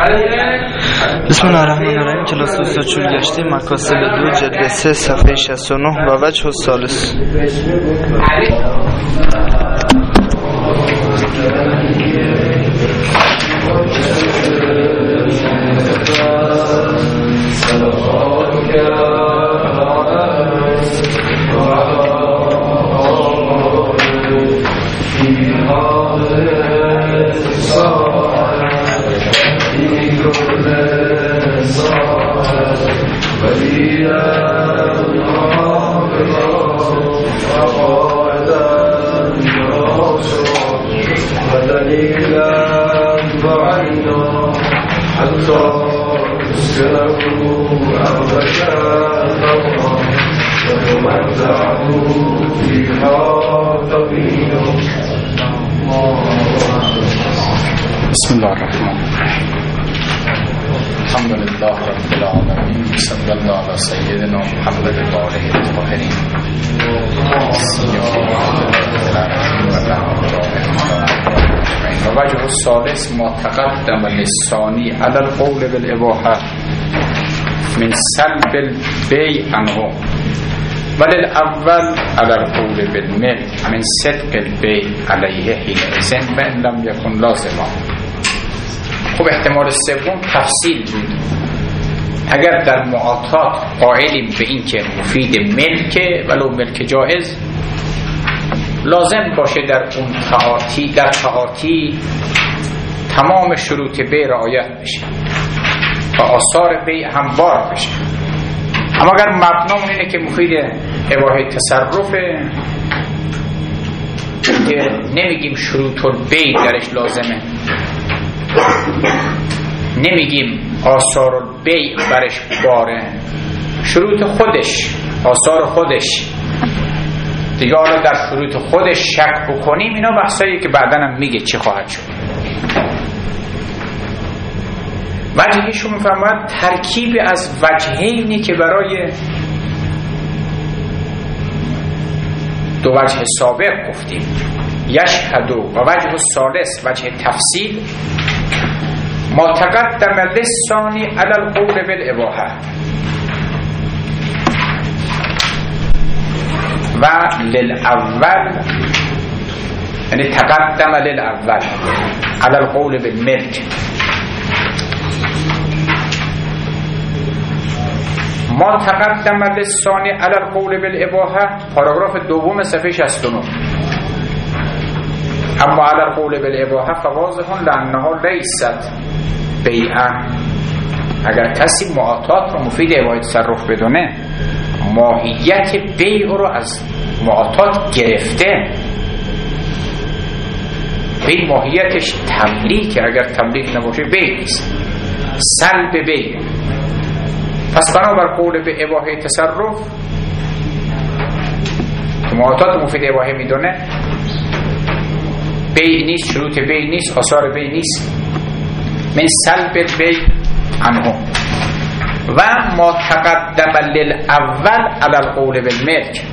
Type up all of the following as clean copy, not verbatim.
بسم الله الرحمن الرحیم. کلاس استاد چول گشته مکاسب 2 جلد 3 صفحه 69 و وجه الثالث. بسم الله الرحمن الرحیم. الحمد لله رب العالمین. صلی الله علی سیدنا محمد و آله الطاهرین. و وجه الثالث ما تقدم لسانی علی القول بالاباحه من سلب البیع عنه وللأول على القول بالملك من صدق البيع عليه حينئذ وإن لم يكن لازما. خب احتمال سوم تفصیل بود. اگر در معاطات قائلیم به این که مفید ملک ولو ملک جائز، لازم باشه در اون تعاطی تمام شروط بیع رعایت بشه و آثار بیع هموار بشه. اما اگر مبنامون اینه که مفید اباحه تصرفه که نمیگیم شروط البیع درش لازمه، نمیگیم آثار البیع برش باره، شروط خودش آثار خودش دیگه. حالا در شروط خودش شک بکنیم، اینا بحثایی که بعداً هم میگه چی خواهد شد. وجهیشون میفرماید ترکیب از وجهینی که برای دو وجه سابق گفتیم، یشهد و وجه الثالث وجه تفصیل، ما تقدم للثانی علی القول بالاباحه و للاول، یعنی تقدم للاول علی القول بالملک. ما تقدم للثانی علی القول بالاباحه، پاراگراف دوم صفحه 69. اما علی القول بالاباحه فواضح لانها لیست بیعا. اگر کسی معاطات رو مفید اباحه تصرف بدونه، ماهیت بیع رو از معاطات گرفته. بیع ماهیتش تملیک، اگر تملیک نباشه بیع نیست، سلب بیع. پس بنابر قول به اباحه تصرف که معاطات مفید اباحه میدونه، بیع نیست، شروط بیع نیست، آثار بیع نیست، من سلب بیع عنه. و ما تقدم للاول علی القول بالملک،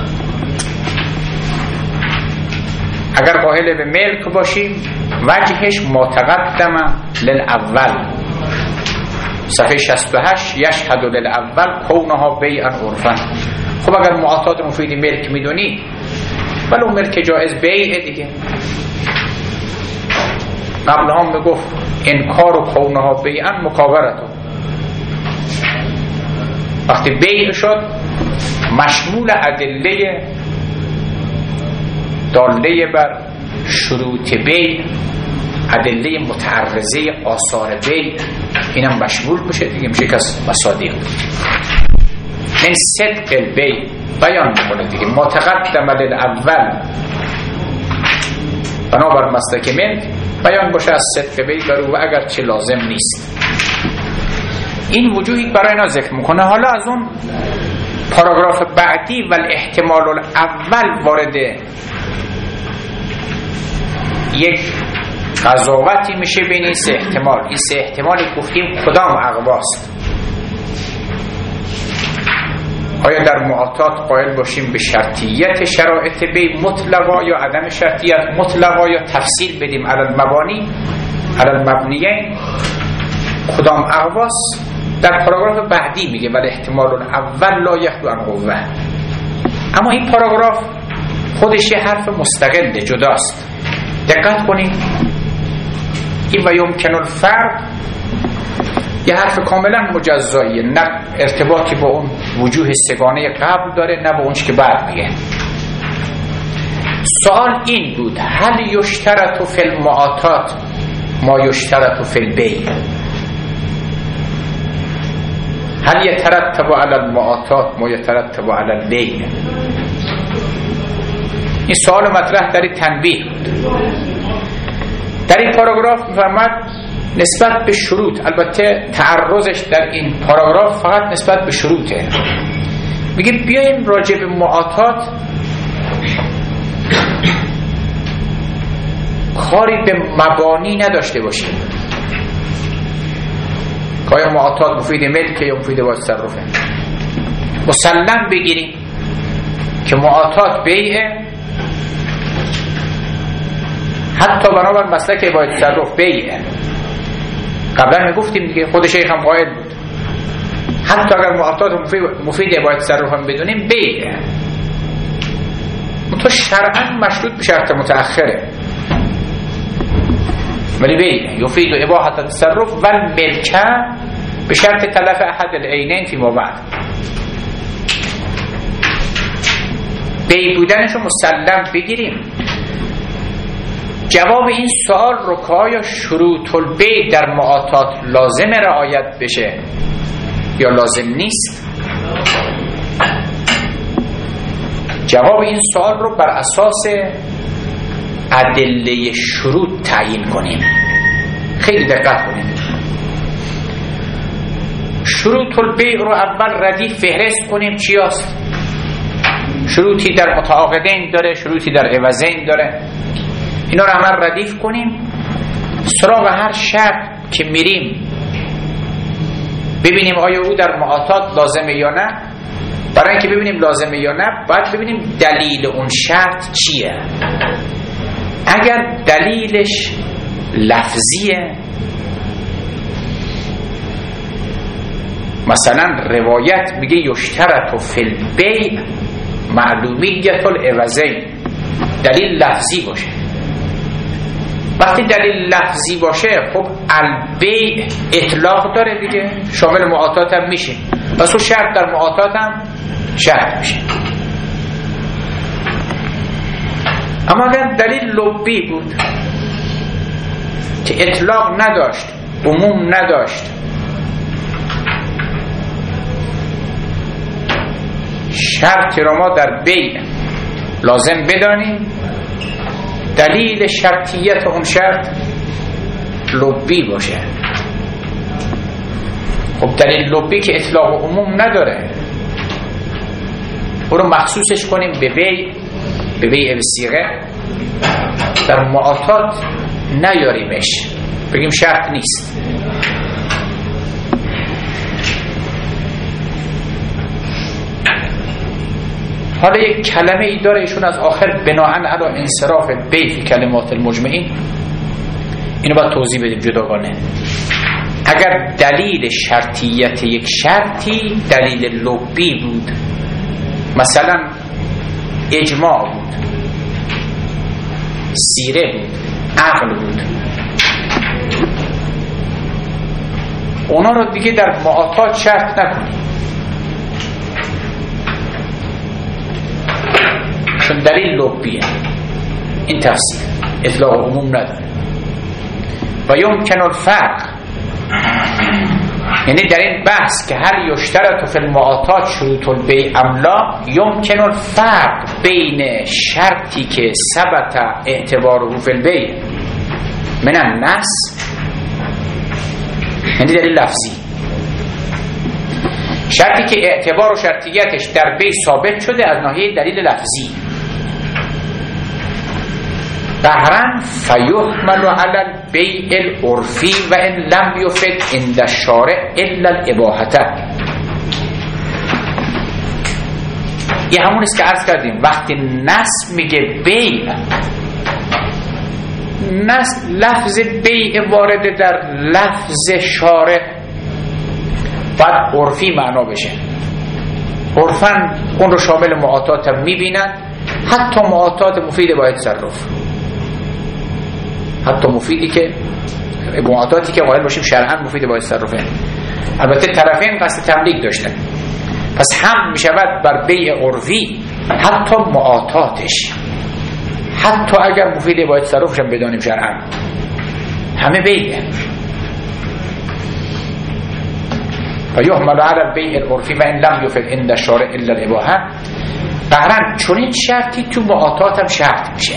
اگر قائل به ملک باشیم وجهش ما تقدم للاول صفحه 68 یشهد للاول کونها بیعا عرفا. خب اگر معاطات مفید ملک میدونی، ولو ملک جائز بیع دیگه. قبل هم میگفت انکار و کونها بیعا مکابرتو، وقتی بیع شد مشمول ادله داله بر شروط بیع، ادله متعرضه آثار بیع، اینم مشمول بشه دیگه، میشه کس مصادیق. من صدق البیع بیان میکنه دیگه. ما تقدم للاول بنابر مسلک ملک بیان باشه از صدق بیع برو، و اگر چه لازم نیست. این وجوهی برای اینا ذکر میکنه. حالا از اون پاراگراف بعدی و الاحتمال الاول وارد یک قضاوتی میشه بین این سه احتمال. این سه احتمالی گفتیم کدام اقواست؟ آیا در معاطات قائل باشیم به شرطیت شرایط بیع مطلقا یا عدم شرطیت مطلقا، یا تفصیل بدیم علی المبانی علی المبنیین؟ کدام اقواس در پاراگراف بعدی میگه ولی احتمال اول لا یخلو عن قوه. اما این پاراگراف خودش یه حرف مستقل جداست. دقت کنید این و یمکن الفرق یه حرف کاملا مجزاییه، نه ارتباطی با اون وجوه سگانه قبل داره نه با اونش که بعد میگه. سوال این بود هل یشترط فی المعاطات ما یشترط فی البیع، هل یترتب علی المعاطات ما یترتب علی البیع؟ این سوال مطرح در تنبیه بود. در این پاراگراف می‌فرماد نسبت به شروط، البته تعرضش در این پاراگراف فقط نسبت به شروطه، میگه بیایم راجع به معاطات کاری به مبانی نداشته باشیم. که آیا معاطات مفید ملکه یا مفید با تصرفه؟ مسلم بگیریم که معاطات بیعه، حتی بنابر مسلک با تصرف بیعه. قبلا میگفتیم دیگه، خود شیخ هم قائل بود حتی اگر معاطات مفید با تصرف هم بدونیم بیعه، تو شرعا مشروط به شرط متأخره، ولی بیعه یفید و اباحت تصرف و ملکه به شرط تلف احد العینین فیما بعد. بیع بودنشو مسلم بگیریم. جواب این سوال رو که آیا شروط البیع در معاطات لازم رعایت بشه یا لازم نیست، جواب این سوال رو بر اساس ادله شروط تعیین کنیم. خیلی دقت کنیم. شروط البیع رو اول ردیف فهرست کنیم چی هست. شروطی در متعاقدین داره، شروطی در عوضین داره، اینا رو همه ردیف کنیم. سراغ هر شرط که میریم ببینیم آیا او در معاطات لازمه یا نه. برای اینکه ببینیم لازمه یا نه باید ببینیم دلیل اون شرط چیه. اگر دلیلش لفظیه، مثلا روایت میگه یشترط فی البیع معلومیت العوضین، دلیل لفظی باشه. وقتی دلیل لفظی باشه خب البیع اطلاق داره دیگه، شامل معاطات هم میشه، پس اون شرط در معاطات هم شرط میشه. اما اگر دلیل لبی بود که اطلاق نداشت، عموم نداشت، شرطی را ما در بیع لازم بدانیم، دلیل شرطیت اون شرط لبی باشه. خب دلیل لبی که اطلاق عموم نداره، او رو مخصوصش کنیم به بیع صیغه، در معاطات نیاریمش، بگیم شرط نیست. حالا یک کلمه ای داره ایشون از آخر بناهن علی انصراف بیع فی کلمات المجمعین، اینو باید توضیح بدیم جداگانه. اگر دلیل شرطیت یک شرطی دلیل لبی بود، مثلا اجماع بود، سیره بود، عقل بود، اونا رو دیگه در معاطات شرط نکنیم، چون دلیل لبیه. این تفسیر اطلاق عموم نداره. و یمکن الفرق، یعنی در این بحث که هل یشترط فی المعاطات شروط البیع ام لا، یمکن الفرق بین شرطی که ثبت اعتباره فی البیع من النص، یعنی دلیل لفظی، شرطی که اعتبار و شرطیتش در بیع ثابت شده از ناحیه دلیل لفظی، قهرن فیحمل علی البیع العرفی و ان لم یفد عند الشارع الا الاباحه. یه همون است که عرض کردیم، وقتی نص میگه بیع لفظ بیع وارد در لفظ شارع باید عرفی معنا بشه. عرفاً اون رو شامل معاطات هم میبینن، حتی معاطات مفید باید تصرف، حتی مفیدی که معاطاتی که قائل باشیم شرعاً مفید باید تصرفه. البته طرفین قصد تملیک داشتن، پس هم میشود بر بیع عرفی حتی معاطاتش، حتی اگر مفید باید تصرفش هم بدانیم شرعاً، همه بیعه. و یحمل علی البیع العرفی و ان لم یفد عند الشارع الا الاباحه. قهرن چون این شرطی تو معاطات هم شرط میشه.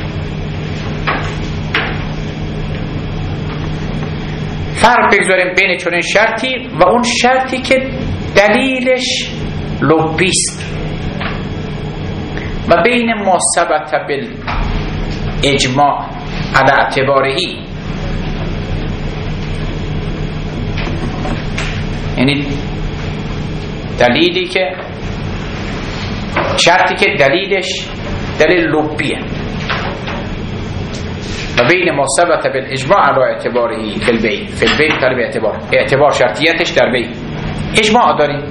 فرق بگذاریم بین چون این شرطی و اون شرطی که دلیلش لبیست و بین ما ثبت بالاجماع علی اعتبارهی، یعنی دلیلی که شرطی که دلیلش دلیل لبیه و بین ما ثبت بالاجماع علی اعتبارهی فی البیع. فی البیع طلب اعتبار شرطیتش در بیع اجماع داریم.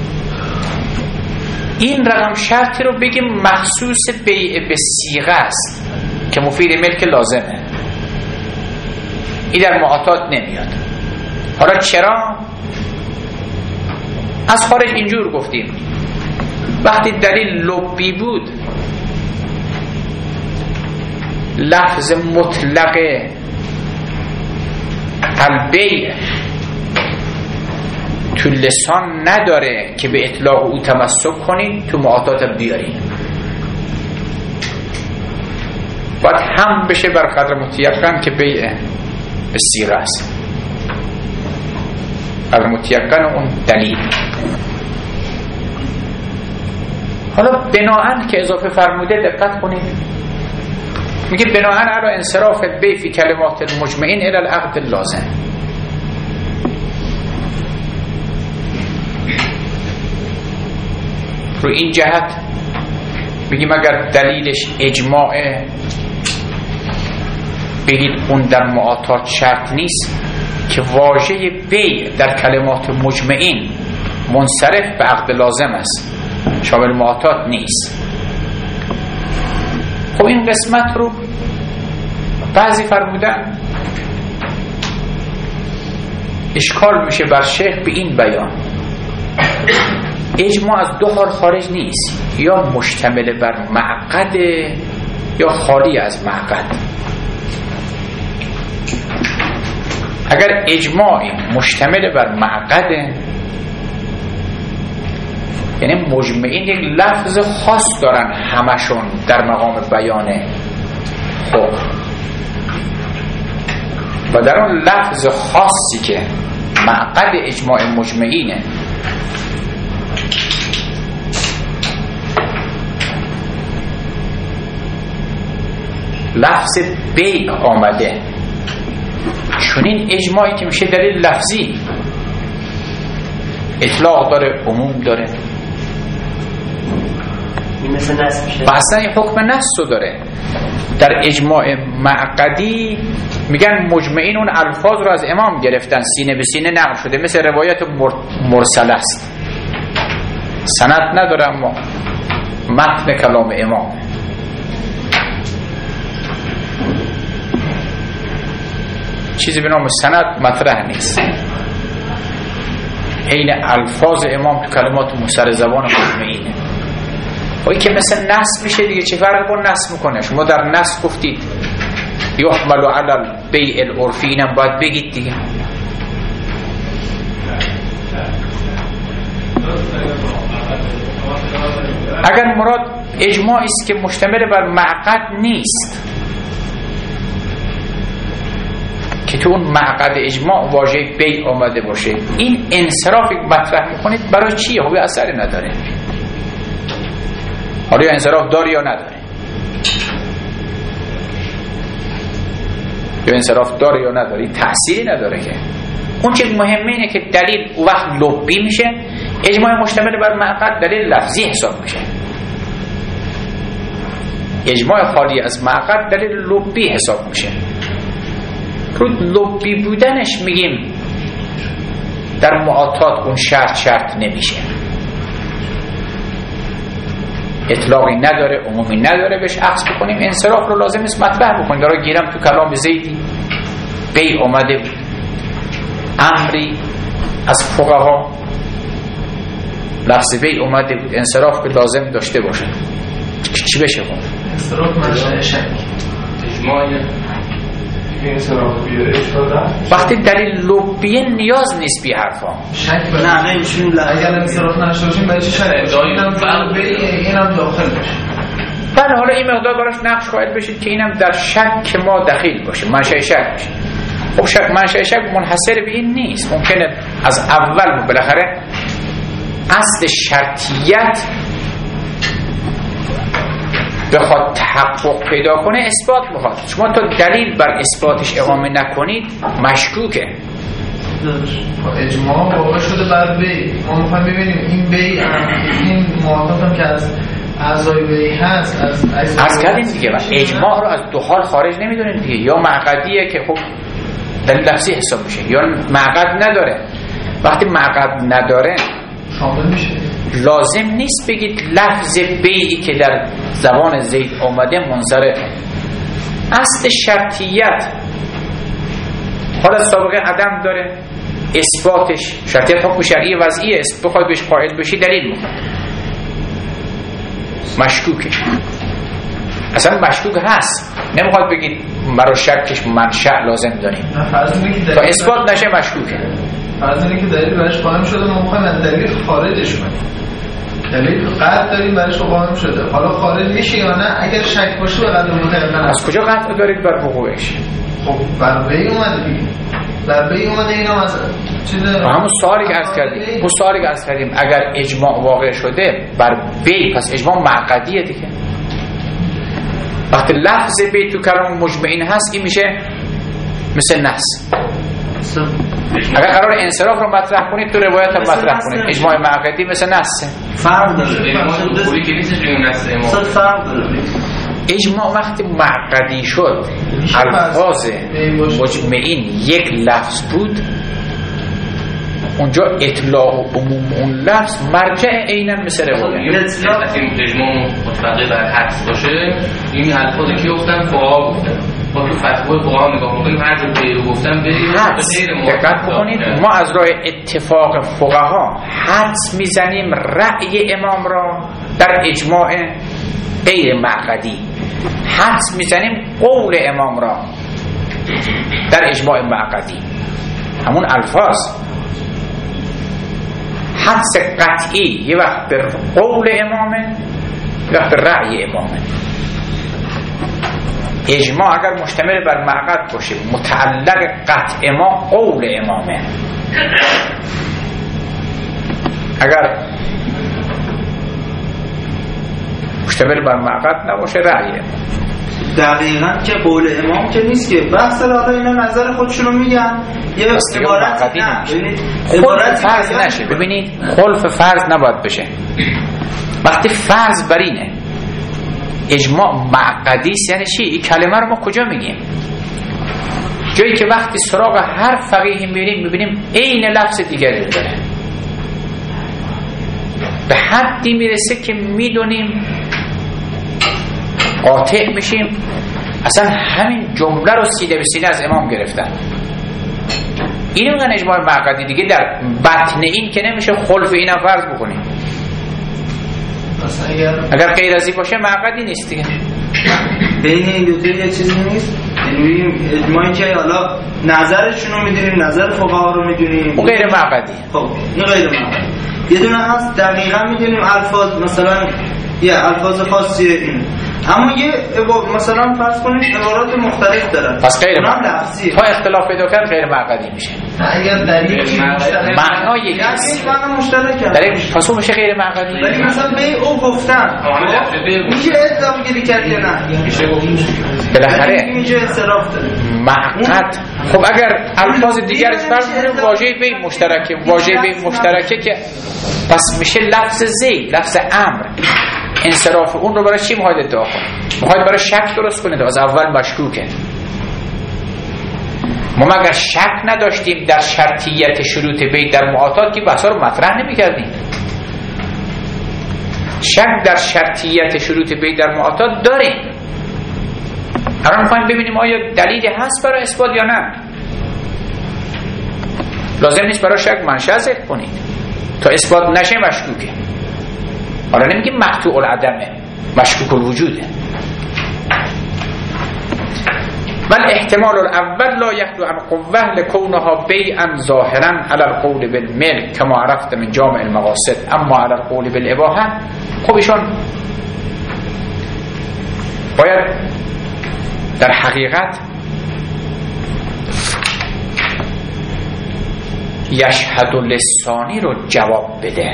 این رقم شرطی رو بگیم مخصوص بیع به صیغه است که مفید ملک لازمه، این در معاطات نمیاد. حالا چرا؟ از خارج اینجور گفتیم وقتی دلیل لبی بود لفظ مطلق البیع تو لسان نداره که به اطلاق او تمسک کنید، تو معاطات بیارین. باید هم بشه بر قدر متیقن که بیع به صیغه است، بر متیقن اون دلیل. حالا بناءً که اضافه فرموده دقت کنید، میگه بناءً علی انصراف البیع فی کلمات المجمعین الی العقد اللازم. رو این جهت میگیم اگر دلیلش اجماعه بگید اون در معاطات شرط نیست که واژه بیع در کلمات مجمعین منصرف به عقد لازم است، شامل معاطات نیست. خب این قسمت رو بعضی فرمودن اشکال میشه بر شیخ به این بیان اجماع از دو حال خارج نیست، یا مشتمل بر معقد یا خالی از معقد. اگر اجماعی مشتمل بر معقد یعنی مجمعین یک لفظ خاص دارن همشون در مقام بیانه، خب و در اون لفظ خاصی که معقد اجماع مجمعینه لفظ بیع آمده، چون این اجماعی که میشه دلیل لفظی اطلاق داره، عموم داره، مثل نص میشه و اصلا این حکم نص رو داره. در اجماع معقدی میگن مجمعین اون الفاظ رو از امام گرفتن، سینه به سینه نقل شده، مثل روایت مرسل است، سند نداره اما متن کلام امام. چیزی به نام سند مطرح نیست، عین الفاظ امام تو کلمات مصر زبان مجمعینه. وای که مثل نص میشه دیگه، چه فرق با نص میکنه؟ شما در نص گفتید یحمل علی البیع العرفی، اینم باید بگید دیگه. اگر مراد اجماعی است که مشتمل بر معقد نیست، که تو اون معقد اجماع واژه بیع آمده باشه، این انصراف مطرح میکنید برای چیه؟ خب اثری نداره. حالا یا انصراف داره یا نداره، یا انصراف داره یا نداره، تأثیری نداره. که اون چیز مهمه اینه که دلیل او وقت لبی میشه، اجماع مشتمل بر معقد دلیل لفظی حساب میشه. اجماع خالی از معقد دلیل لبی حساب میشه. رو لبی بودنش میگیم در معاطات اون شرط نمیشه، اطلاقی نداره، عمومی نداره، بهش عکس بکنیم. انصراف رو لازم است مطرح بکنیم. داره گیرم تو کلام زیدی بی اومده بود، امری از فقها لفظ بی اومده بود، انصراف که لازم داشته باشه. چی بشه خون؟ انصراف منشأ شک، اجماعی انصراف بیاره اشتاده. وقتی دلیل لبیه نیاز نیست بی حرفا شک نه نمیشون. اگر انصراف نشته باشیم برای چی شک؟ اینم داخل بشه. بله، حالا این مقدار براش نقش قائل بشید که اینم در شک ما دخیل باشه، منشأ شک باشه. خب شک منشأ شک منحصر به این نیست، ممکنه از اول بالاخره اصل شرطیت بخواد تحقق پیدا کنه اثبات بخواد. شما تا دلیل بر اثباتش اقامه نکنید مشکوکه. اجماع واقع شده بر بی. ما میخوایم ببینیم این بی، این معاطف هم که از اعضای بی هست از کردیم دیگه. اجماع رو از دو حال خارج نمیدونیم دیگه، یا معقدیه که خب دلیل لفظی حساب میشه، یا معقد نداره. وقتی معقد نداره شامل میشه. لازم نیست بگید لفظ بیعی که در زبان زید آمده منصرفه. اصل شرطیت حالا سابقه عدم داره، اثباتش شرطیت حکم شرعی وضعی است، بخواد بهش قائل بشی دلیل میخواد. مشکوکه، اصلا مشکوک هست، نمیخواد بگید برای شکش منشأ لازم داریم. تا اثبات نشه مشکوکه. فرض اینه که دلیل برش قائم شده، ما میخوایم از دلیل خارجش کنیم. دلیل قطع داریم برش قائم شده، حالا خارج میشه یا نه؟ اگر شک باشه به قدر متعلق از کجا قطع دارید بر وقوعش؟ خب بر بی اومده دیگه، بر بی اومده. اینا از همون سوالی که عرض کردیم اگر اجماع واقع شده بر بی، پس اجماع معقدیه دیگه. وقتی لفظ بی تو کلام مجمعین هست، این میشه مثل نص. اگر قرار انصراف رو مطرح کنید تو روایت هم مطرح کنید، اجماع معقدی مثل نصه. فرق داره. اجماع وقتی معقدی شد، الفاظ مجمعین یک لفظ بود، اونجا اطلاق و عموم اون لفظ مرجع عیناً مثل روایت. اجماع متفقه بر حدس باشه، این الفاظی که گفتن فقها گفتن، ما تو فتوای فقها نگاه می‌کنیم، هر جا پیرو گفتن بریم. دقت بکنید، ما از راه اتفاق فقها حدس میزنیم رأی امام را در اجماع غیر معقدی، حدس میزنیم قول امام را در اجماع معقدی. همون الفاظ حدس قطعی یه وقت به قول امامه، یه وقت به رأی امامه. اجماع اگر مشتمل بر معقد باشه، متعلق قطع ما قول امامه. اگر مشتمل بر معقد نباشه رأی امام. دقیقاً که قول امام که نیست که بحث را اینا نظر خودشونو میگن، یه عبارت نه، عبارت فرض نشه. ببینید خلف فرض نباید بشه. وقتی فرض بر اینه اجماع معقدی است، یعنی چی؟ این کلمه رو ما کجا میگیم؟ جایی که وقتی سراغ هر فقیهی میریم میبینیم عین لفظ دیگری داره، به حدی میرسه که میدونیم، قاطع میشیم اصلا همین جمله رو سینه به سینه از امام گرفتن. اینو میگن اجماع معقدی دیگه. در بطن این که نمیشه خلف اینم فرض بکنیم. اگر غیر از این باشه معقدی نیست دیگه. بین این دو تا یه چیزی نیست. یعنی اجماعی که حالا نظرشون رو میدونیم، نظر فقها رو میدونیم، اون غیر معقدی. خب این غیر معقدی. یه دونه هست دقیقاً میدونیم الفاظ، مثلا یه الفاظ خاصیه این، اما یه مثلا فرض کنید عبارات مختلف دارن، پس غیر معقدی. تا اختلاف پیدا کرد غیر معقدی میشه. اگر دلیل معنا یکیست، معنا مشترکه، دلیل پس میشه غیر معقدی. ولی مثلا به او گفتن میشه اطلاق گیری کرد یا نه؟ میشه بالاخره میشه انصراف داره معقد. خب اگر الفاظ دیگرش فرض کنیم واژه به مشترکه، واژه به مشترکه که پس میشه لفظ زید، لفظ امر. انصراف اون رو برای چی میخواید ادعا کنید؟ میخواید برای شک درست کنید؟ از اول مشکوکه. ما مگر شک نداشتیم در شرطیت شروط بیع در معاطات که بحثا رو مطرح نمی‌کردیم. شک در شرطیت شروط بیع در معاطات داریم. الان می‌خوایم ببینیم آیا دلیلی هست برای اثبات یا نه. لازم نیست برای شک منشأ ذکر کنید تا اثبات نشه مشکوکه. حالا نمیگیم مقطوع العدمه، مشکوک الوجوده. بل احتمال الاول لا يخلو عن قوه لكونها بيعا ظاهرا على القول بالملك كما عرفت من جامع المقاصد، اما على القول بالاباحه خب ایشون باید در حقیقت یشهد لسانی رو جواب بده.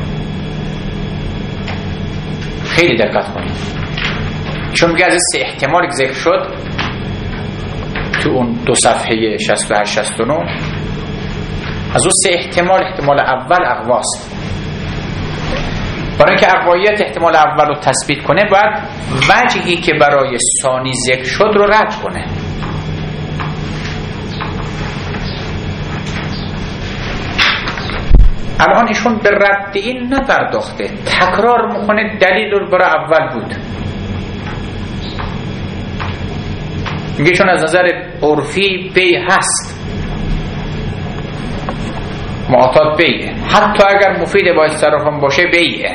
خیلی دقت کنید، چون میگه از سه احتمالی که ذکر شد تو اون 2 صفحه 68-69، از اون سه احتمال اول اقواست. برای اینکه اقوایت احتمال اول رو تثبیت کنه باید وجهی که برای ثانی ذکر شد رو رد کنه. الان ایشون به رد این نپرداخته، تکرار میکنه دلیل رو برای اول بود. میگه چون از نظر عرفی بیع هست، معاطات بیعه، حتی اگر مفید باید تصرف باشه بیعه.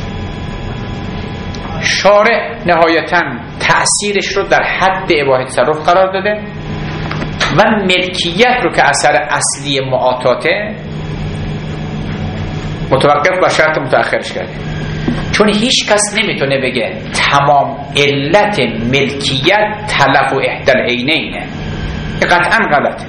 شارع نهایتاً تأثیرش رو در حد اباحه تصرف قرار داده و ملکیت رو که اثر اصلی معاطاته متوقف بر شرط متأخرش کرده. چون هیچ کس نمیتونه بگه تمام علت ملکیت تلف و احدى العینینه، قطعا غلطه.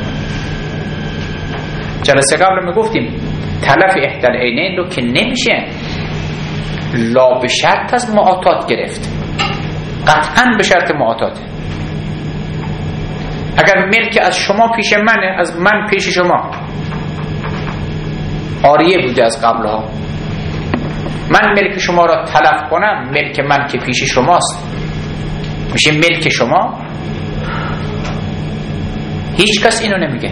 جلسه قبل میگفتیم تلف احدى العینین رو که نمیشه لا به شرط از معاطات گرفت، قطعا به شرط معاطاته. اگر ملک از شما پیش منه، از من پیش شما، عاریه بوده از قبلها، من ملک شما را تلف کنم، ملک من که پیش شماست میشه ملک شما. هیچ کس اینو نمیگه.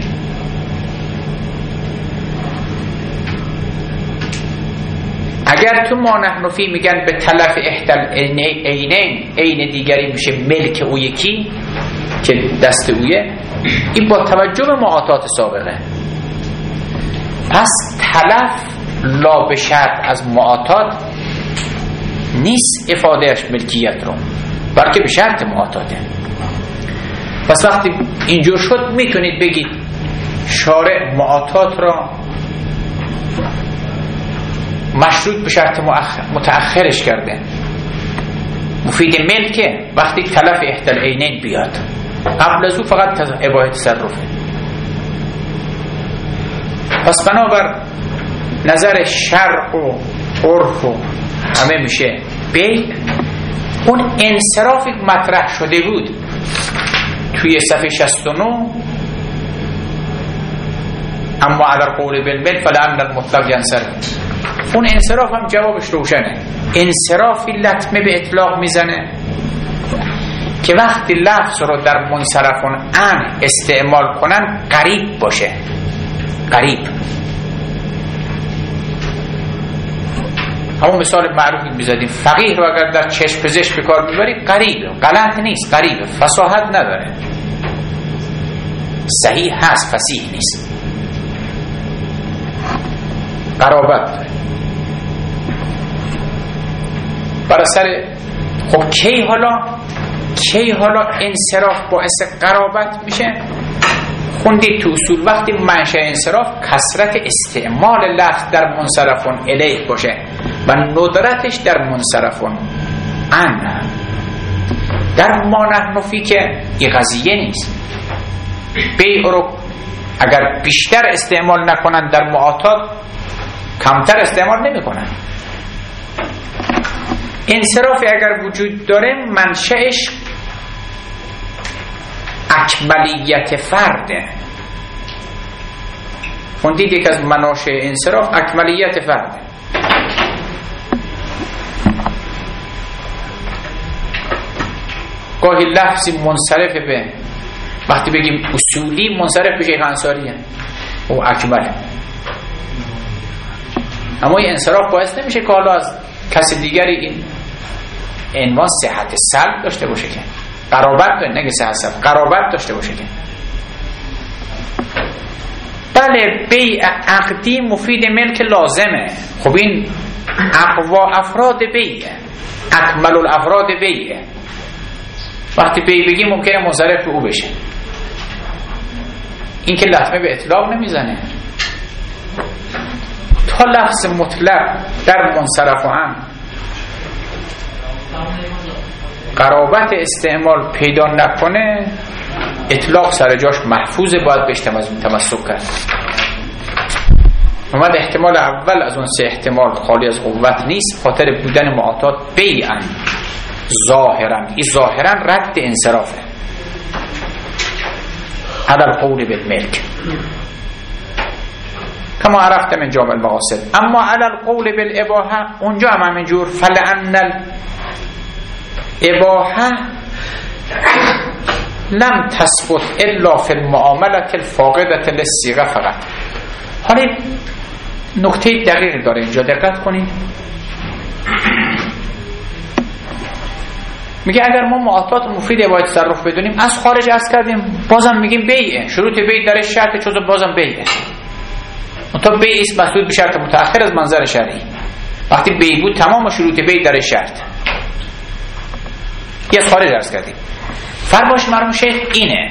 اگر تو ما نحنفی میگن به تلف احدى العینین، عین دیگری میشه ملک او یکی که دست اویه، این با توجه به معاطات سابقه. پس تلف لا به شرط از معاطات نیست افادهش ملکیت رو، بلکه به شرط معاطاته. پس وقتی اینجور شد میتونید بگید شارع معاطات را مشروط به شرط متأخرش کرده، مفید ملکه وقتی تلف احدى العینین بیاد، قبل از او فقط اباحه تصرفه. پس بنابر نظر شرع و عرف و همه میشه بیع. اون انصرافی مطرح شده بود توی صفحه 69، اما علی القول بالملک فلان المطلق ینصرف، اون انصراف هم جوابش روشنه. انصرافی لطمه به اطلاق میزنه که وقتی لفظ رو در منصرفون ان استعمال کنن قریب باشه. قریب همون مثال معروفی میزدیم، فقیه رو اگر در چشم پزشک به کار میبری قریبه، غلط نیست، قریبه، فصاحت نداره، صحیح هست، فصیح نیست، قرابت داره. برای سر خب کی حالا انصراف باعث قرابت میشه؟ خوندید تو اصول وقتی منشأ انصراف کثرت استعمال لفظ در منصرفون الیه باشه و ندرتش در منصرفون ان. در ما نحنفی که این قضیه نیست، بیع رو اگر بیشتر استعمال نکنن در معاطات کمتر استعمال نمی کنن. انصرافی اگر وجود داره منشأش اکملیت فرده. خوندید یک از مناشأ انصراف اکملیت فرده. گاهی لفظی منصرف به وقتی بگیم اصولی منصرف به شیخ انصاریه او اکمله، اما این انصراف باعث نمیشه که حالا از کسی دیگری این عنوان صحت سلب داشته باشه که قرابت داره، نگه صحت سلب، قرابت داشته باشه که بله بیع عقدی مفید ملک لازمه. خب این اقوا افراد بیعه، اکمل الافراد بیعه. وقتی بیع بگیم ممکنه منصرف به او بشه، این که لطمه به اطلاق نمیزنه. تا لفظ مطلق در منصرف و هم قرابت استعمال پیدا نکنه اطلاق سر جاش محفوظه، باید بهش تمسک کرد. اومد احتمال اول از اون سه احتمال خالی از قوت نیست، خاطر بودن معاطات بیعن ظاهرا، این ظاهرا رد انصرافه علی القول بالملک کما عرفت من جامع المقاصد. اما علی القول بالاباحه اونجا هم همینجور، فلأن الاباحه لم تثبت الا فی المعامله الفاقده للصیغه فقط. حالا نکته دقیق داره اینجا، دقت کنید. میگه اگر ما معاطات مفید باید تصرف بدونیم از خارج از کردیم، بازم میگیم بیعه، شروط بیع در شرط چوز بازم بیعه. منتها بیع است محدود به شرط متأخر از منظر شرعی. وقتی بیع بود تمام شروط بیع در شرط، یه از خارج از کردیم. فرمایش مرحوم شیخ اینه،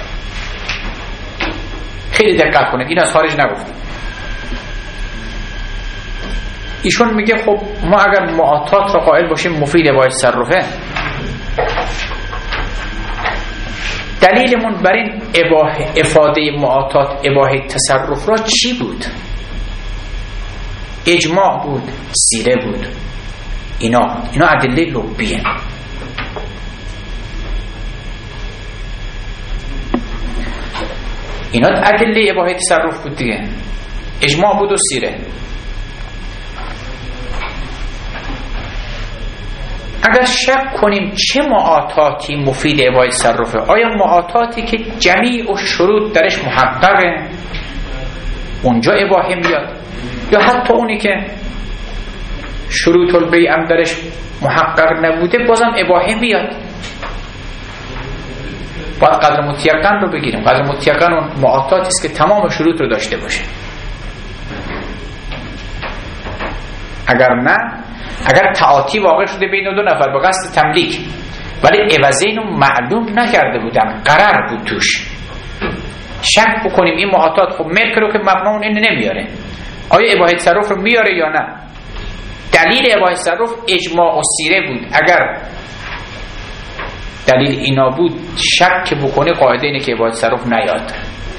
خیلی دقت کنید، این از خارج نگفتیم. ایشون میگه خب ما اگر معاطات را قائل باشیم مفید باید تصرفه، دلیلمون بر این افاده معاطات اباحه تصرف را چی بود؟ اجماع بود، سیره بود، اینا ادله لبیه. اینا ادله اباحه تصرف بود دیگه، اجماع بود و سیره. اگر شک کنیم چه معاطاتی مفید اباحه تصرفه، آیا معاطاتی که جمیع و شروط درش محققه اونجا اباحه میاد، یا حتی اونی که شروط البیع هم درش محقق نبوده بازم اباحه میاد؟ باید قدر متیقن رو بگیریم. قدر متیقن اون معاطاتی است که تمام شروط رو داشته باشه. اگر نه، اگر تعاطی واقع شده بین دو نفر به قصد تملیک ولی عوضه اینو معلوم نکرده بودن، قرار بود توش، شک بکنیم این معاطات خب ملک رو که مبنون این نمیاره، آیا اباحه تصرف رو میاره یا نه؟ دلیل اباحه تصرف اجماع و سیره بود. اگر دلیل اینا بود شک بکنی قاعده اینه که اباحه تصرف نیاد،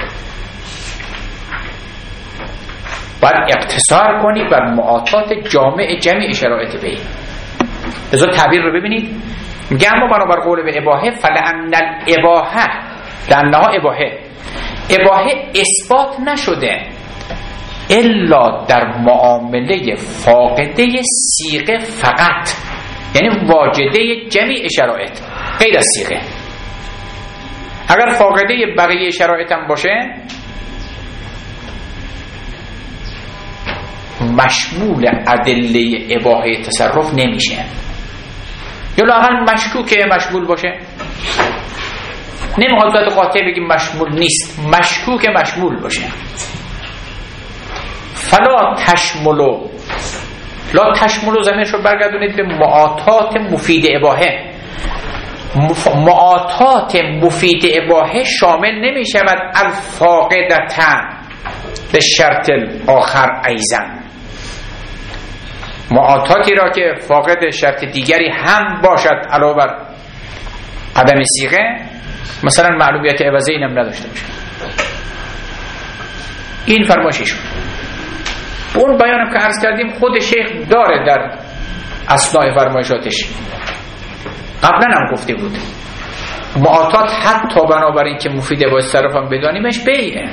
باید اقتصار کنی بر معاطات جامع جمعی شرایط بیع. لذا تعبیر رو ببینید، میگه اما بنابر قول به اباحه فلأن الاباحه، لأنها اباحه اثبات نشده الا در معامله فاقده صیغه فقط، یعنی واجده جمعی شرایط غیر از صیغه. اگر فاقده بقیه شرایط هم باشه مشمول ادله اباحه تصرف نمیشه، یا لااقل مشکوکه مشمول باشه. نمیخواد ذات قاطع بگیم مشمول نیست، مشکوک مشمول باشه. فلا تشملو، لا تشملو زمینش رو برگردونید به معاطات مفید اباحه. معاطات مفید اباحه شامل نمی شود الفاقدتن به شرط آخر ایزن، معاطاتی را که فاقد شرط دیگری هم باشد علاوه بر عدم صیغه، مثلا معلومیت عوضی اینم نداشته باشه. این فرمایششون. اون بیانم که عرض کردیم خود شیخ داره در اثناء فرمایشاتش، قبلا هم گفته بود معاطات حتی بنابراین که مفیده باید تصرف هم بدانیمش بیعه،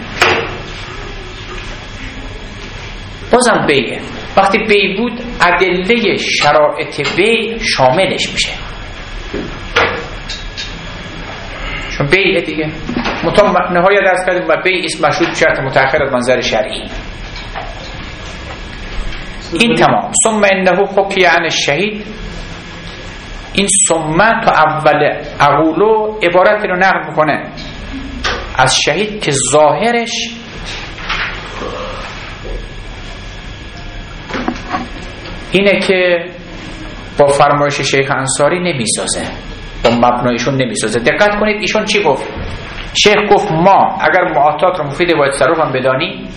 بازم بیعه. وقتی بیع بود ادله شرایط بیع شاملش میشه. چون بیع دیگه نهایت از کردیم و بیع اسم مشروط شرط متأخر از منظر شرعی. این تمام. ثم انه حکی عن الشهید، این ثم تا اول اقولو عبارت رو نقل میکنه از شهید که ظاهرش اینه که با فرمایش شیخ انصاری نمیسازه، با مبنایشون نمیسازه. دقت کنید ایشون چی گفت؟ شیخ گفت ما اگر معاطات رو مفید باید تصرف هم بدانی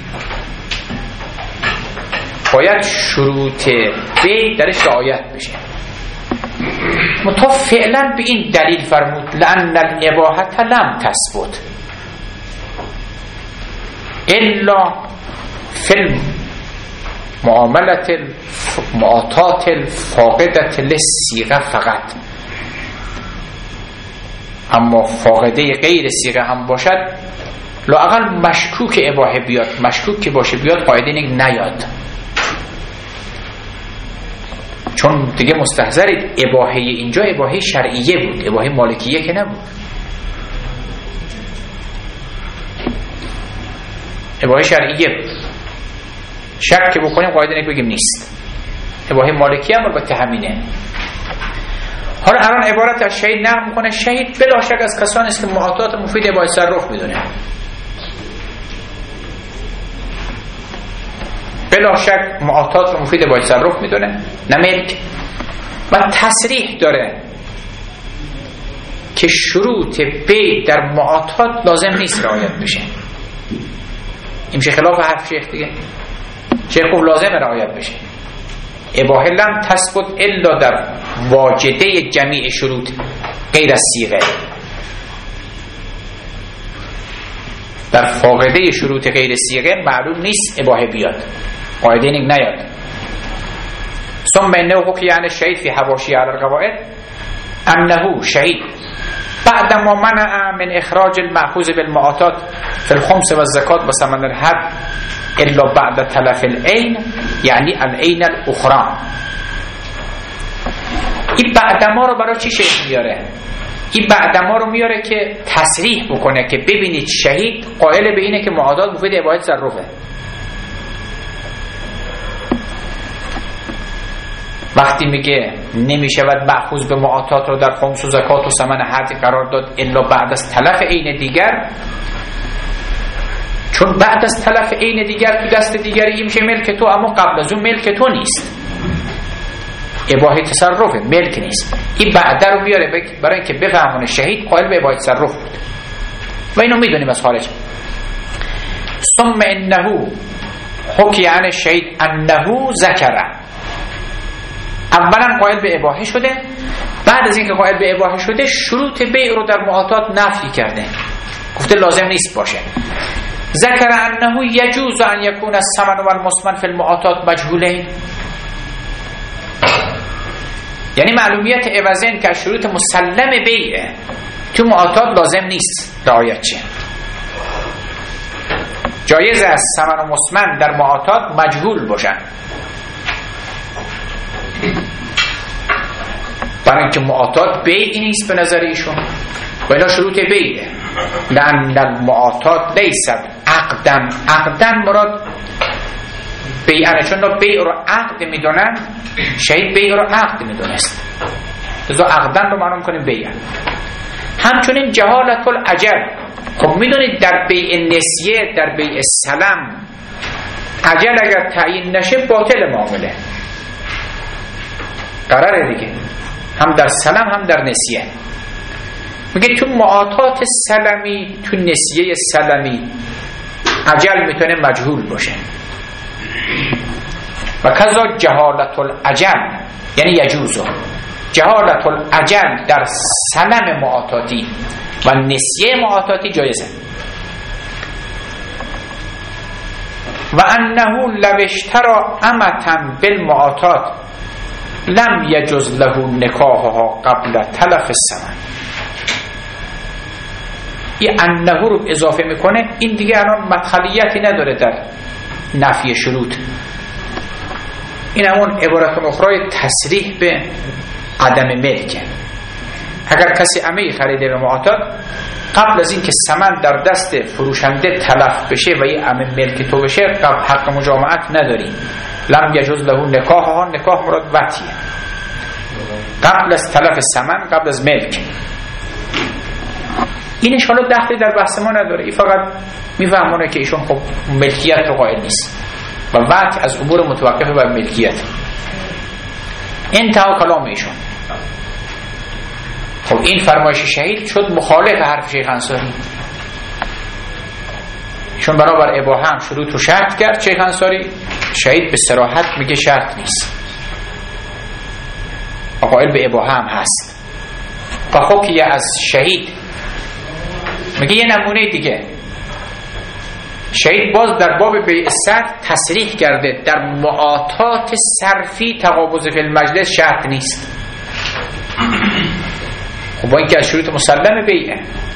باید شروط بیع درش رعایت بشه. متا فعلا به این دلیل فرمود لأن الاباحة لم تثبت الا فی معاملت المعاطات الفاقدة للصیغه فقط. اما فاقده غیر صیغه هم باشد لااقل مشکوک اباحه بیاد، مشکوک که باشه بیاد قاعده نیاد، چون دیگه مستحضرید اباحه اینجا اباحه شرعیه بود، اباحه مالکیه که نبود. اباحه شرعیه بود، شک که بکنیم قاعده بگیم نیست. اباحه مالکیه هم البته همینه. حالا الان عبارت از شهید نقل میکنه، شهید بلا شک از کسانی است که معاطات مفید اباحه تصرف میدونه، بلا شک معاطات رو مفید اباحه تصرف میدونه نه ملک، و تصریح داره که شروط بیع در معاطات لازم نیست رعایت بشه. این میشه خلاف حرف شیخ دیگه. شیخ گفت لازم رعایت بشه. اباحه لم تثبت الا در واجده جمیع شروط غیر از صیغه، در فاقده شروط غیر صیغه معلوم نیست اباحه بیاد، قاعده نیاد. ثم انه حکی عن الشهید فی حواشی علی القواعد انه شهید بعد ما منع من اخراج المأخوذ بالمعاطات في الخمس والزکات و ثمن الحد الا بعد تلف العین یعنی العین الاخرى. این بعد ما رو برای چی شیخ میاره؟ این بعد ما رو میاره که تصریح بکنه که ببینید شهید قائل به اینه که معاطات مفید اباحه تصرفه. وقتی میگه نمیشود مأخوذ به معاطات رو در خمس و زکات و ثمن حد قرار داد الا بعد از تلف عین دیگر، چون بعد از تلف عین دیگر تو دست دیگری این میشه ملک تو، اما قبل از اون ملک تو نیست، اباحه تصرفه، ملک نیست. این بعد رو میاره برای اینکه بفهمونه شهید قائل به اباحه تصرف بود و اینو میدونیم از خارج. ثم انه حکی عن الشهید انه ذکر، اولا قائل به اباحه شده، بعد از اینکه قائل به اباحه شده شروط بیع رو در معاطات نفی کرده، گفته لازم نیست باشه. ذکر انه یجوز ان یکون الثمن والمثمن فی المعاطات مجهولین، یعنی معلومیت عوضین که شروط مسلم بیع تو معاطات لازم نیست رعایت شه. جایز است ثمن و مثمن در معاطات مجهول باشن، برای اینکه معاطات بیع نیست به نظر ایشون و اینا شروط بیعه. لأن المعاطات لیست عقدن، عقدن مراد بیعه، چون بیع رو عقد میدونن، شهید بیع رو عقد میدونست، لذا عقدن رو معلوم کنیم بیعه. همچنین جهالت الاجل، خب میدونید در بیع نسیه، در بیع سلم اجل اگر تعیین نشه باطل معامله، قراره دیگه، هم در سلم هم در نسیه. میگه تو معاطات سلمی، تو نسیه سلمی اجل میتونه مجهول باشه و کذا جهالت الاجل یعنی یجوزه، جهالت الاجل در سلم معاطاتی و نسیه معاطاتی جایزه. و انه لو اشترى امة بالمعاطات لم یجوز له نکاحها قبل تلف الثمن. این انه رو اضافه میکنه، این دیگه الان مدخلیتی نداره در نفی شروط، این همون عبارت اخرى تصریح به عدم ملکه. اگر کسی عمه خریده به معاطات قبل از این که ثمن در دست فروشنده تلف بشه و یه امن ملک تو بشه حق مجامعت نداری. لم یجوز له نکاحها، نکاح مراد وطیه، قبل از تلف ثمن، قبل از ملک. اینش حالا دخلی در بحث ما نداره، این فقط میفهمونه که ایشون خب ملکیت رو قائل نیست و وقت از امور متوقف بر ملکیت. انتها کلام ایشون. خب این فرمایش شهید شد مخالف حرف شیخ انصاری، چون بنابر اباحه هم شروط رو شرط کرد شیخ انصاری. شهید به صراحت میگه شرط نیست و قائل به اباحه هم هست. و حکیه از شهید میگه یه نمونه دیگه، شهید باز در باب بیع صرف تصریح کرده در معاطات صرفی تقابض فی المجلس شرط نیست. خب با اینکه از شروط مسلم بیعه.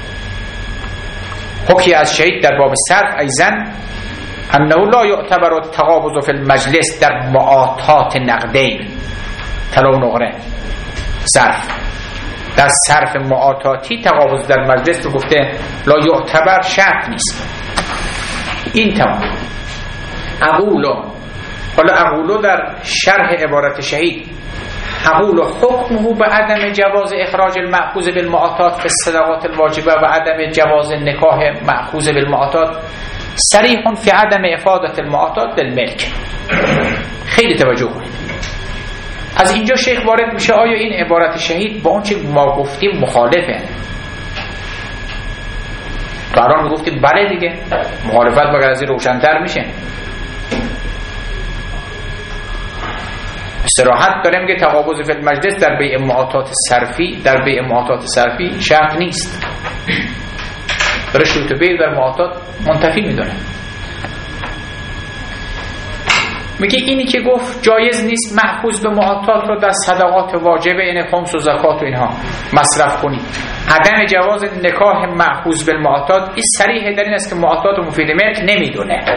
حکیه از شهید در باب صرف ایضا انه لا یعتبر التقابض فی المجلس در معاطات نقدین، طلا و نقره صرف، در صرف معاطاتی تقابض در مجلس رو گفته لا یعتبر شرط نیست. این تمام. اقولو در شرح عبارت شهید اقول حکمه به عدم جواز اخراج المأخوذ بالمعاطات فی الصدقات الواجبه و عدم جواز نکاح مأخوذ بالمعاطات صریح فی عدم افاده المعاطات للملک. خیلی توجه کنید. از اینجا شیخ وارد میشه آیا این عبارت شهید با اون چه ما گفتیم مخالفه؟ قرار میگفتیم بله دیگه، مخالفت مگر از این روشن‌تر میشه. صراحت داره میگه تقابض فی المجلس در بیع معاطات صرفی شرط نیست. داره شروط بیع در معاطات منتفی میدونه. میگه اینی که گفت جایز نیست مأخوذ به معاطات رو در صدقات واجبه، یعنی خمس و زکات و اینها مصرف کنید، عدم جواز نکاح مأخوذ بالمعاطات، این صریح در این است که معاطات مفید ملک نمیدونه.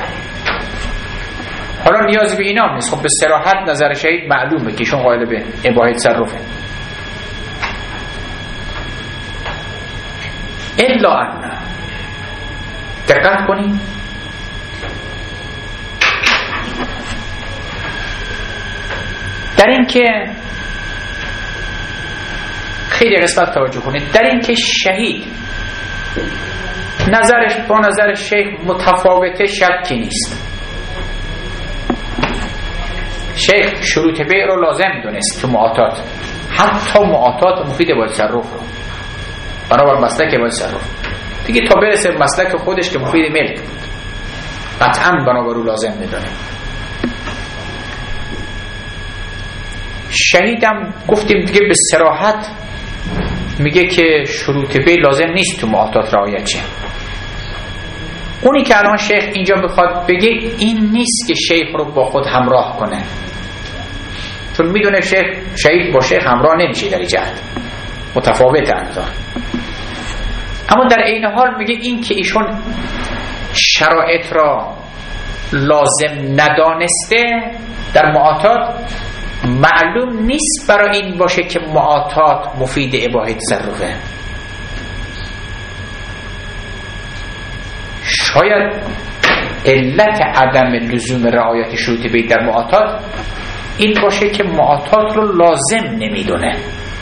حالا نیازی به اینا نیست. خب به صراحت نظر شهید معلومه که ایشون قائل به اباحه تصرفه. الا ان دقت کنید در این که خیلی قسمت توجه کنید، در این که شهید نظرش با نظر شیخ متفاوته شکی نیست. شیخ شروط بیع رو لازم دونست تو معاطات، حتی معاطات مفید با تصرف رو بنابر مسلک با تصرف دیگه، تا برسه مسلک خودش که مفید ملک بود قطعا بنابر رو لازم میدونه. شهیدم گفتیم دیگه به صراحت میگه که شروط بیع لازم نیست تو معاطات رعایت شه. اونی که الان شیخ اینجا بخواد بگه این نیست که شیخ رو با خود همراه کنه، چون میدونه شهید با شیخ همراه نمیشه در این جهت، متفاوت انظار. اما در این حال میگه این که ایشون شرایط را لازم ندانسته در معاطات معلوم نیست برای این باشه که معاطات مفید اباحه تصرفه. شاید علت عدم لزوم رعایت شروط بیع در معاطات این باشه که معاطات رو لازم نمیدونه.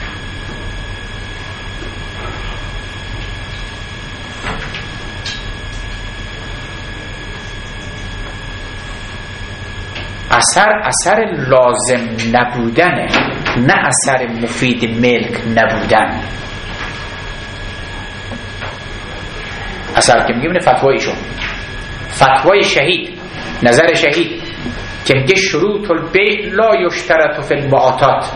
اثر لازم نبودنه، نه اثر مفید ملک نبودن. اثر که میگه فتوایشون، فتوای شهید، نظر شهید که میگه شروط البیع لا یشترط فی المعاطات.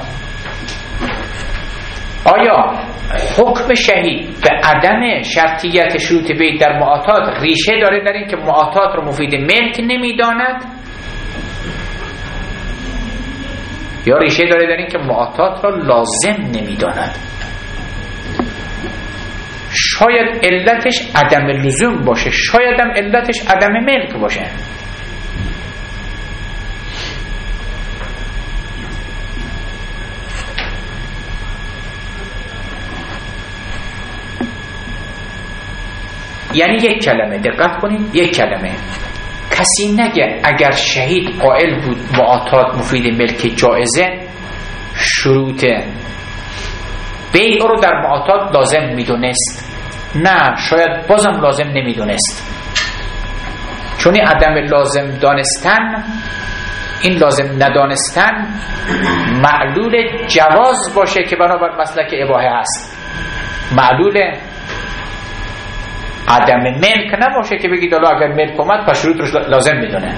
آیا حکم شهید به عدم شرطیت شروط بیع در معاطات ریشه داره در این که معاطات رو مفید ملک نمیداند، یا ریشه داره در این که معاطات را لازم نمیداند؟ شاید علتش عدم لزوم باشه، شاید هم علتش عدم ملک باشه. یعنی یک کلمه، دقت کنید، یک کلمه. کسی نگه اگر شهید قائل بود معاطات مفید ملک جایزه، شروط بیع رو در معاطات لازم میدونست. نه، شاید بازم لازم نمیدونست، چون عدم لازم دانستن، این لازم ندانستن معلول جواز باشه که بنابر مسلک اباحه هست، معلول عدم ملک نباشه که بگید الله اگر ملک اومد پس شروط روش لازم میدونه.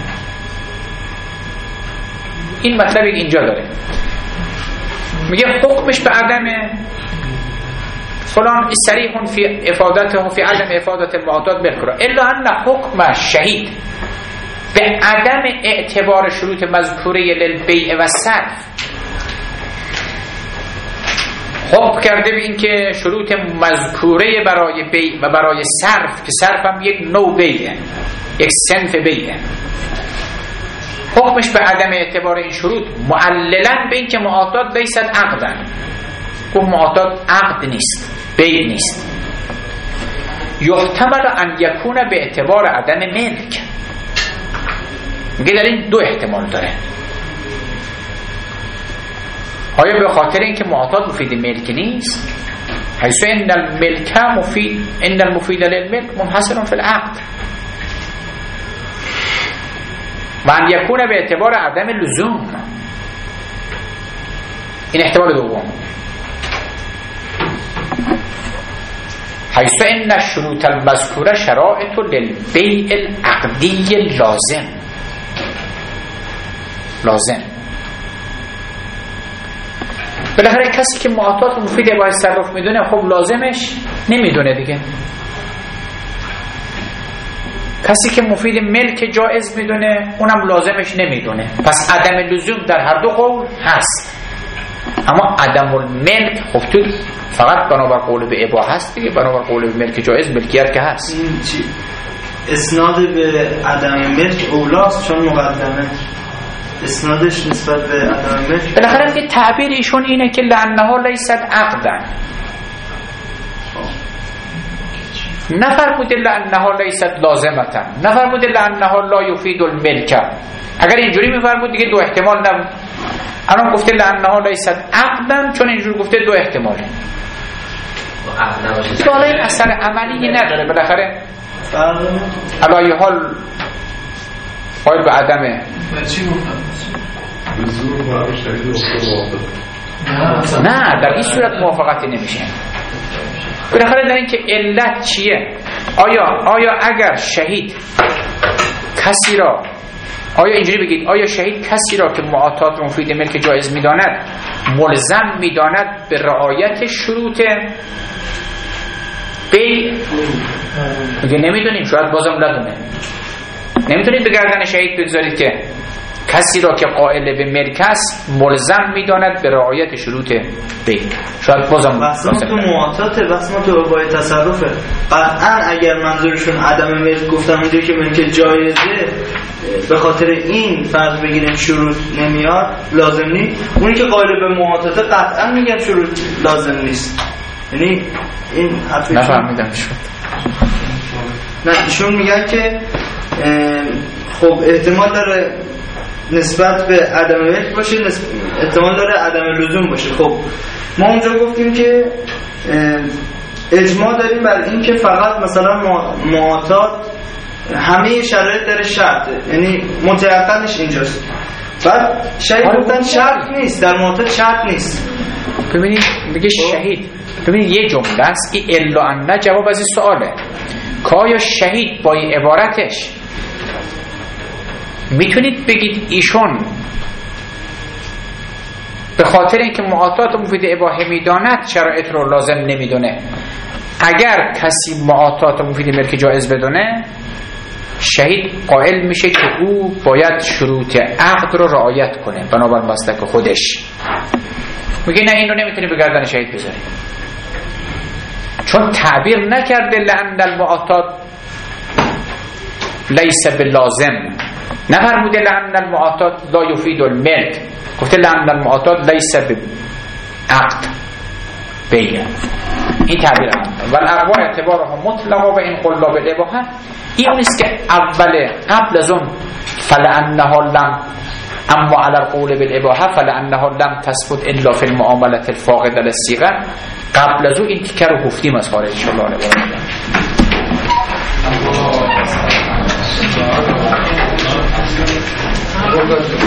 این مطلبی اینجا داره، میگه حکمش به عدم فلان صریح فی افادته فی عدم افادت المعاطات بالکرا الا ان حکم شهید به عدم اعتبار شروط مذکوره للبیع و صرف. حکم کرده به این که شروط مذکوره برای بیع و برای صرف، که صرف هم یک نوع بیعه، یک صنف بیعه، حکمش به عدم اعتبار این شروط معللا به این که معاطات لیست عقدن، گفت معاطات عقد نیست، بیع نیست. یحتمل ان یکون به اعتبار عدم ملک، میگه در این دو احتمال داره. آیا به خاطر اینکه معاطات مفید ملک نیست، حیث ان الملک مفید، ان المفید للملک منحصر فی العقد، و ان یکون به اعتبار عدم لزوم، این احتمال دوم، حیث ان الشروط المذکوره شرائط للبیع العقدی لازم. بالاخره کسی که معاطات مفید باید تصرف میدونه، خب لازمش نمیدونه دیگه. کسی که مفید ملک جایز میدونه، اونم لازمش نمیدونه. پس عدم لزوم در هر دو قول هست، اما عدم الملک خب تو فقط بنابر قول به اباحه هست دیگه، بنابر قول به ملک جایز ملکیت که هست. این چی؟ اسناد به عدم ملک اولاست، چون مقدمه اسنادش نسبت به عدم ملک. بالاخره که تعبیر ایشون اینه که لعنها لیست عقدن، نفرموده لعنها لیست لازمتن، نفرموده لعنها لا یفید الملک. اگر اینجوری میفرمود دیگه دو احتمال نبود. الان گفته لعنها لیست عقدن، چون اینجور گفته دو احتماله. حالا این اثر عملی نداره. بالاخره علایه حال قائل به عدمه. چی گفتم؟ نه، در این صورت موافقتی نمیشه. بالاخره در این که علت چیه؟ آیا اگر شهید کسی را، آیا اینجوری بگید، آیا شهید کسی را که معاطات مفید ملک جایز میداند ملزم میداند به رعایت شروط بیع؟ میگه نمیدونیم، شاید بازم ندونه. نمیتونید به گردن شهید بگذارید که کسی را که قائل به ملک است ملزم میداند به رعایت شروط بیع. شاید بازم بحث ما تو معاطاته، بحث ما تو باید تصرفه. قطعا اگر منظورشون عدم ملک گفتن اونجا که ملک جایزه، به خاطر این فرض بگیریم شروط نمیاد، لازم نیست. اونی که قائل به معاطاته قطعا میگن شروط لازم نیست. یعنی این حرفی نفهمیدم شد. نه، ایشون میگن که خب احتمال داره نسبت به عدم ملک باشه، احتمال داره عدم لزوم باشه. خب ما اونجا گفتیم که اجماع داریم بر این که فقط مثلا معاطات همه شرایط داره شرطه، یعنی متعقلش اینجاست. بعد شهید گفتن شرط نیست، در معاطات شرط نیست. ببینید میگه شهید، ببینید یه جمله است، این الا ان جواب از این سواله که آیا شهید با این عبارتش میتونید بگید ایشون به خاطر اینکه معاطات مفید اباحه میداند شرایط رو لازم نمیدونه. اگر کسی معاطات مفید ملک جایز بدونه، شهید قائل میشه که او باید شروط عقد رو رعایت کنه بنابر مسلک خودش. میگه نه، این رو نمیتونی به گردن شهید بذاری، چون تعبیر نکرده لعن المعاطات لیس باللازم، نفرموده لعن المعاطات لا یفید الملک، گفته لعن المعاطات لیس بعقد بیع. این تعبیر هم و الاقوا اعتبارها مطلقا و این قلا بالاباحه این نیست که اوله قبل از اون فلانها لم اما على القول بالاباحه فلانها لم تثبت الا في المعامله الفاقده للصيغه قبل از اون این تیکه رو گفتیم از خارج ان شاء الله.